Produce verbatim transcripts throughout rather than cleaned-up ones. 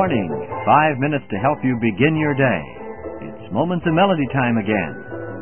morning. Five minutes to help you begin your day. It's Moments of Melody time again.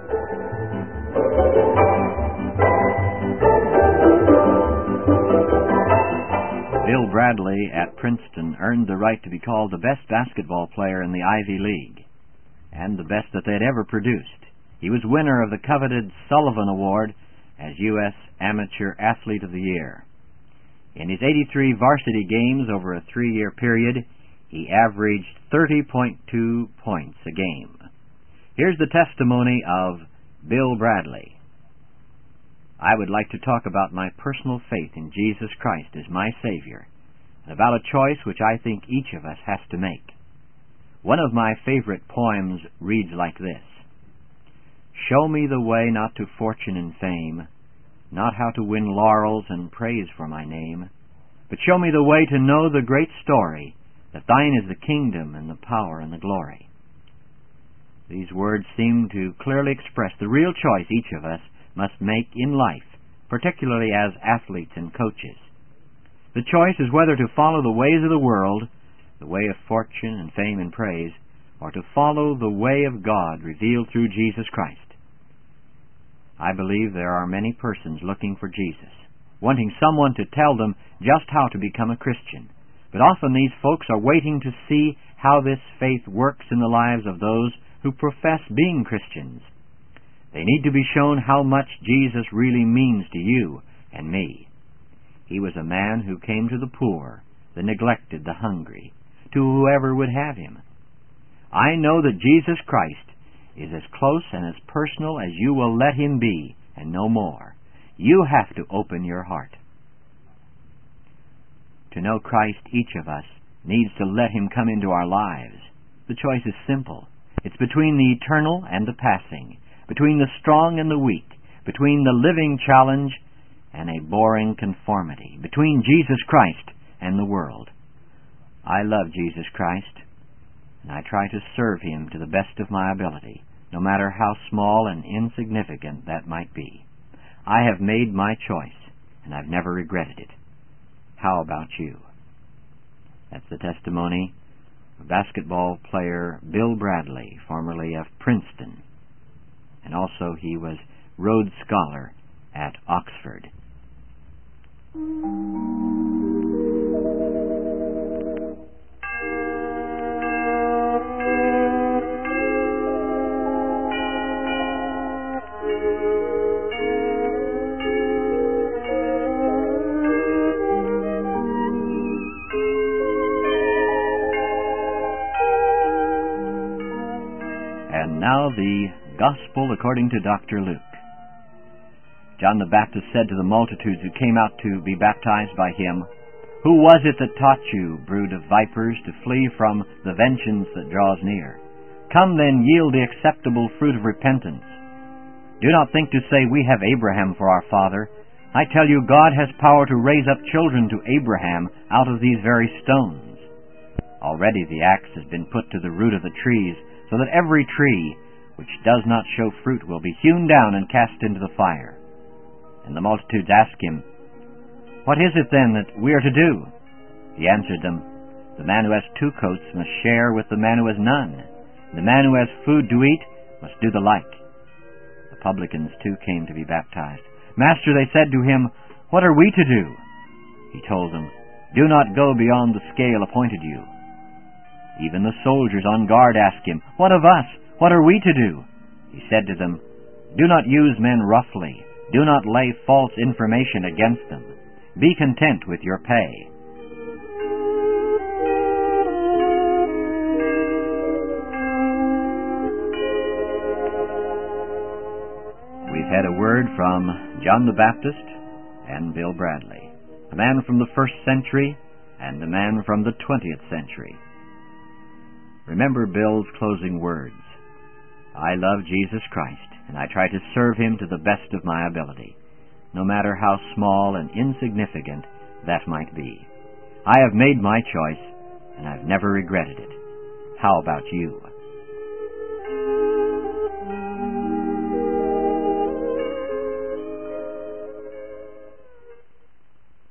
Bill Bradley at Princeton earned the right to be called the best basketball player in the Ivy League, and the best that they'd ever produced. He was winner of the coveted Sullivan Award as U S Amateur Athlete of the Year. In his eighty-three varsity games over a three-year period, he averaged thirty point two points a game. Here's the testimony of Bill Bradley. I would like to talk about my personal faith in Jesus Christ as my Savior, and about a choice which I think each of us has to make. One of my favorite poems reads like this: Show me the way not to fortune and fame, not how to win laurels and praise for my name, but show me the way to know the great story, that thine is the kingdom and the power and the glory. These words seem to clearly express the real choice each of us must make in life, particularly as athletes and coaches. The choice is whether to follow the ways of the world, the way of fortune and fame and praise, or to follow the way of God revealed through Jesus Christ. I believe there are many persons looking for Jesus, wanting someone to tell them just how to become a Christian. But often these folks are waiting to see how this faith works in the lives of those who profess being Christians. They need to be shown how much Jesus really means to you and me. He was a man who came to the poor, the neglected, the hungry, to whoever would have him. I know that Jesus Christ is as close and as personal as you will let him be, and no more. You have to open your heart. To know Christ, each of us needs to let him come into our lives. The choice is simple. It's between the eternal and the passing, between the strong and the weak, between the living challenge and a boring conformity, between Jesus Christ and the world. I love Jesus Christ, and I try to serve him to the best of my ability, no matter how small and insignificant that might be. I have made my choice, and I've never regretted it. How about you? That's the testimony of basketball player Bill Bradley, formerly of Princeton, and also he was Rhodes Scholar at Oxford. And now the Gospel according to Doctor Luke. John the Baptist said to the multitudes who came out to be baptized by him, Who was it that taught you, brood of vipers, to flee from the vengeance that draws near? Come then, yield the acceptable fruit of repentance. Do not think to say, We have Abraham for our father. I tell you, God has power to raise up children to Abraham out of these very stones. Already the axe has been put to the root of the trees, so that every tree which does not show fruit will be hewn down and cast into the fire. And the multitudes asked him, What is it then that we are to do? He answered them, The man who has two coats must share with the man who has none. And the man who has food to eat must do the like. The publicans too came to be baptized. Master, they said to him, What are we to do? He told them, Do not go beyond the scale appointed you. Even the soldiers on guard asked him, What of us? What are we to do? He said to them, Do not use men roughly. Do not lay false information against them. Be content with your pay. We've had a word from John the Baptist and Bill Bradley, a man from the first century and a man from the twentieth century. Remember Bill's closing words. I love Jesus Christ, and I try to serve him to the best of my ability, no matter how small and insignificant that might be. I have made my choice, and I've never regretted it. How about you?